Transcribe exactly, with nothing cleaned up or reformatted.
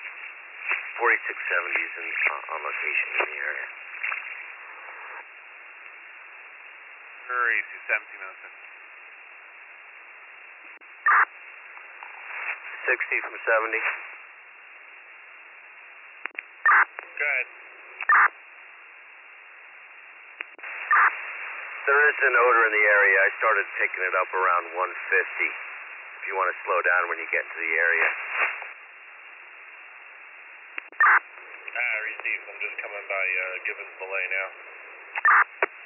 forty-six seventies in, uh, on location in the area. Hurry, C seventeen oh six. sixty from seventy. Go ahead. There is an odor in the area. I started picking it up around one fifty. If you want to slow down when you get into the area. Ah, received. I'm just coming by uh, Gibbons Belay now.